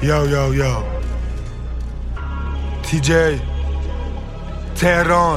یا تی جی تهران،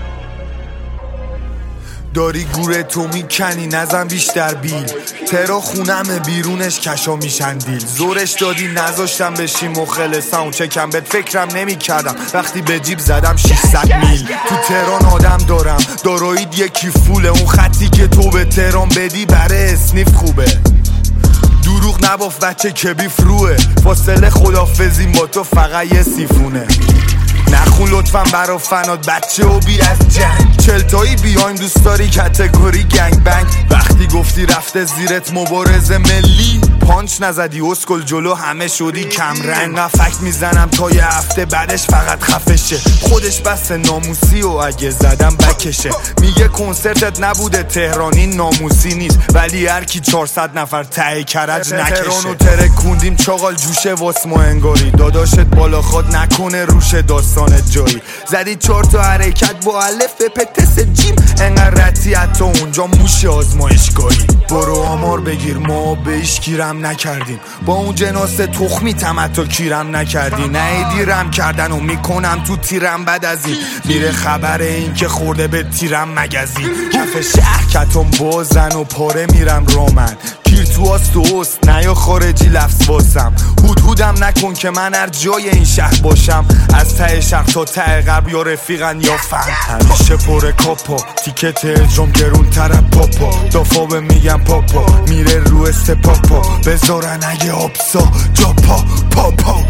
داری گوره تو میکنی نزن بیشتر بیل. ترا خونمه بیرونش کشا میشن دیل. زورش دادی نذاشتم بشی مخلصم و چکم بهت فکرم نمی کردم وقتی به جیب زدم 600 میل. تو تهران آدم دارم دارایید یکی فوله. اون خطی که تو به تهران بدی برای اسنیف خوبه. دروغ نباف بچه کبیف روه. فاصله خدافزیم با تو فقط یه سیفونه. نخون لطفا برا فنات بچه و بی از جنگ. چلتایی بیایم دوست داری کتگوری گنگ بنگ. وقتی گفتی رفته زیرت مبارزه ملی پانچ نزدی اسکل جلو همه شدی کم رنگ. فکت میزنم تا یه هفته بعدش فقط خفشه. خودش بس ناموسی و اگه زدم بکشه. میگه کنسرتت نبوده تهرانی ناموسی نیست ولی هر کی 400 نفر ته کرج نکشه. تهرانو ترکوندیم چاقال جوشه واسمو انگاری. داداشت بالا خواد نکنه روش داستانت جایی. زدی 4 تا حرکت با الف پتس جیم. انقدر رتی حتی اونجا موش آزمایشگاهی. برو آمار بگیر ما به ایش گیرم نکردیم. با اون جناس تخمی تمتا کیرم نکردی. نه دیرم کردن و میکنم تو تیرم بعد از این. میره خبر این که خورده به تیرم مگزین. کف شهر کتم بازن و پاره میرم رامن. گیر تو آست و است نه یا خارجی لفظ واسم. هودم نکن که من هر جای این شهر باشم. از ته شهر تا ته غرب یا رفیقن یا فهم. همیشه پر کاپا تیکت اجرام گرون طرف پاپا. دافا میگم پاپا میره رو استپاپا. بذارن اگه آبسا جا پاپا.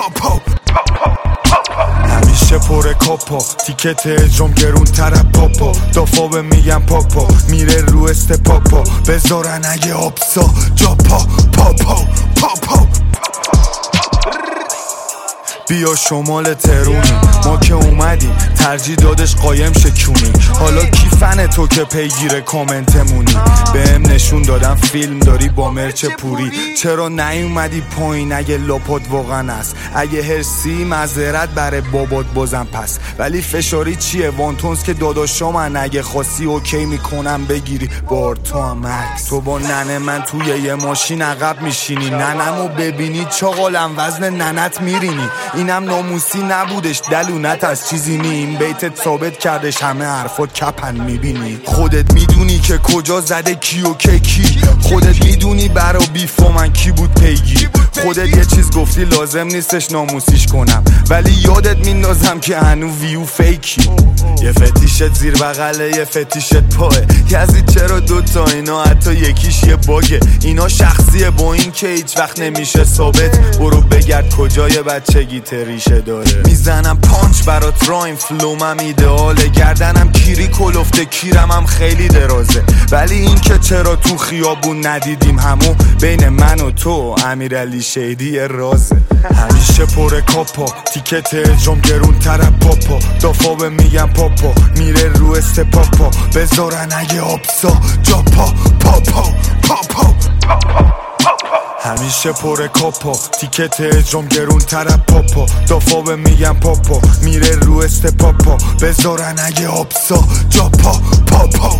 همیشه پر کاپا تیکت اجرام گرون طرف پاپا. دافا میگم پاپا میره رو استپاپا. بذارن اگه آبسا جا پاپا. بیا شمال تهرونی ما که اومدیم ترجیح دادش قایم شکونی. حالا کی فن تو که پیگیر کامنتمونی. بهم نشون دادم فیلم داری با مرچ پوری. چرا نیومدی پایین اگه لاپات واقعا است. اگه هرسی معذرت برای بابات بازم پس. ولی فشاری چیه وانتونز که داداشا من اگه خواستی اوکی میکنم بگیری بار تو هم عکس. تو با ننه من توی یه ماشین عقب میشینی. ننمو ببینی چاقالم وزن ننت میرینی. اینم ناموسی نبودش دلونت از چیزی نیم. بیتت ثابت کردش همه حرفات کپن میبینی. خودت میدونی که کجا زده کی و کی. خودت میدونی برا بیفا من کی بود پیگیر. خودت یه چیز گفتی لازم نیستش ناموسیش کنم ولی یادت میندازم که هنو ویو فیکی. یه فتیشت زیر بغله یه فتیشت پاه. یزید چرا دوتا اینا حتی یکیش یه باگه. اینا شخصیه با این که هیچ وقت نمیشه ثابت. برو بگرد کجای بچگی ریشه داره. میزنم پانچ برات رایم فلومم ایدئاله. گردنم کیری کلفته کیرم هم خیلی درازه. ولی این که چرا تو خیابون ندیدیم همو بین من و تو امیرعلی شیدی رازه. همیشه پر کاپا تیکت اجرام گرون طرف پاپا. دافا میگم پاپا میره رو استپاپا. بذارن اگه آبسا جا پاپا. همیشه پر کاپا تیکت اجرام گرون طرف پاپا. دافا میگم پاپا میره رو استپاپا. بذارن اگه آبسا جا پاپا.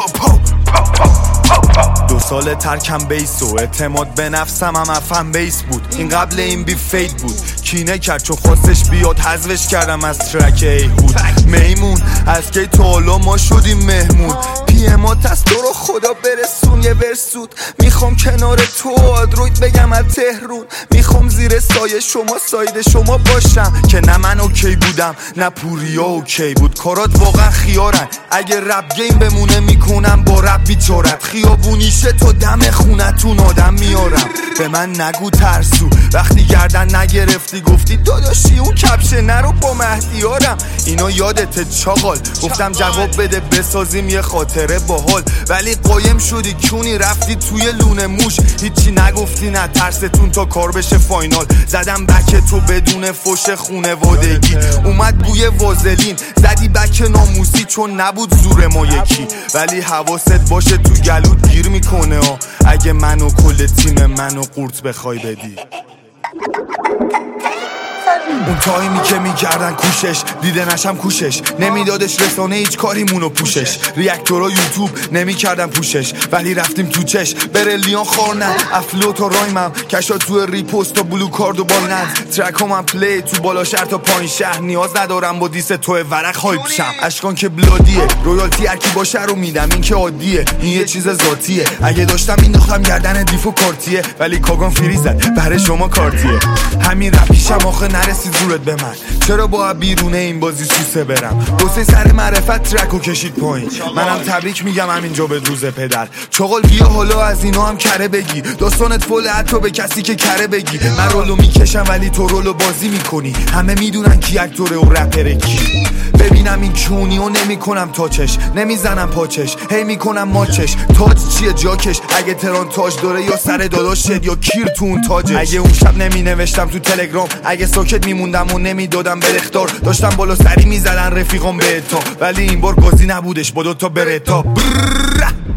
2 سال ترکم بیس و اعتماد به نفسم هم افهم بیس بود. این قبل این بی فید بود. کینه کرد چون خواستش بیاد حذفش کردم از ترک ایهود. میمون از کی تا حالا ما شدیم مهمون. پیمات از تو رو خدا برسون یه ورسود. میخوام کنار تو آدروید بگم از تهرون. میخوام زیر سایه شما ساید شما باشم که نه من اوکی بودم نه پوریا اوکی بود. کارات واقعا خیارن اگه رپ گیم بمونه میکنم با رپ بیچارت. خیابونیشه تو دم خونتون آدم میارم. به من نگو ترسو وقتی گردن نگرفتی گفتی داداشی اون کپشه نرو با مهدیارم. اینا یادت چاقال گفتم جواب بده بسازیم یه خاطره باحال. ولی قایم شدی کونی رفتی توی لونه موش. هیچی نگفتی نه ترستون تا کار بشه فاینال. زدم بک تو بدون فوش خونوادگی. اومد بوی وازلین زدی بک ناموسی چون نبود زور ما یکی. ولی حواست باشه تو گلوت گیر میکنه اگه منو کل تیم منو قورت بخوای بدی. اون تایمی که میکردن کوشش دیده نشم کوشش نمیدادش رسانه هیچ کاریمونو پوشش ریاکتورا یوتیوب نمیکردن پوشش ولی رفتیم تو چش برلیان خورنن افلوت و رایمم کشا تو ریپوست و بلو کارد و بالنز ترک هم پلی تو بالا شهر تا پایین شهر نیاز ندارم با دیس تو ورق هایپ شم اشکان که بلادیه رویالتی هرکی باشه رو میدم این که عادیه این یه چیز ذاتیه اگه داشتم مینداختم گردن دیفو کارتیه ولی کاگان فری زد برای شما کارتیه همین رپیشم آخه نرسید زورت به من چرا با بیرونه این بازی سوسه برم حسین سر معرفت ترکو کشید پایین منم تبریک میگم همینجا به روز پدر چغل بیا حالا از اینا هم کره بگی داستانت فول حتی به کسی که کره بگی من رولو میکشم ولی تو رولو بازی میکنی همه میدونن کی اکتوره و رپره کی ببینم این کونی و نمیکنم تاچش نمیزنم پاچش هی میکنم ماچش تاج چیه جاکش اگه تران تاج داره یا سر داداشت یا کیر تو اون تاجش اگه اون شب نمی نوشتم تو تلگرام اگه ساکت میموندم و نمیدادم به اخطار داشتم بالا سری میزدن رفیقام به اتا ولی این بار بازی نبودش با دوتا برتا